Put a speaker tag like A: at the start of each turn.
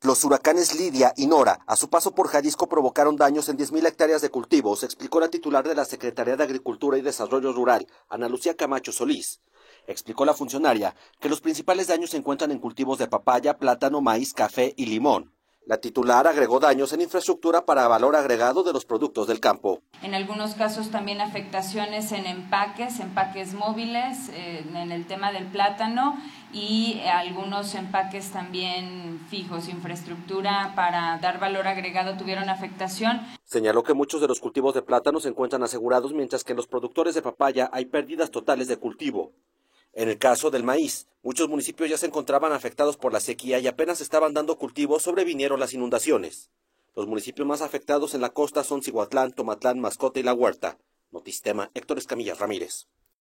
A: Los huracanes Lidia y Nora, a su paso por Jalisco, provocaron daños en 10,000 hectáreas de cultivos, explicó la titular de la Secretaría de Agricultura y Desarrollo Rural, Ana Lucía Camacho Solís. Explicó la funcionaria que los principales daños se encuentran en cultivos de papaya, plátano, maíz, café y limón. La titular agregó daños en infraestructura para valor agregado de los productos del campo.
B: En algunos casos también afectaciones en empaques móviles, en el tema del plátano y algunos empaques también fijos, infraestructura para dar valor agregado tuvieron afectación.
A: Señaló que muchos de los cultivos de plátano se encuentran asegurados, mientras que en los productores de papaya hay pérdidas totales de cultivo. En el caso del maíz, muchos municipios ya se encontraban afectados por la sequía y apenas estaban dando cultivos, sobrevinieron las inundaciones. Los municipios más afectados en la costa son Cihuatlán, Tomatlán, Mascota y La Huerta. Notistema, Héctor Escamilla Ramírez.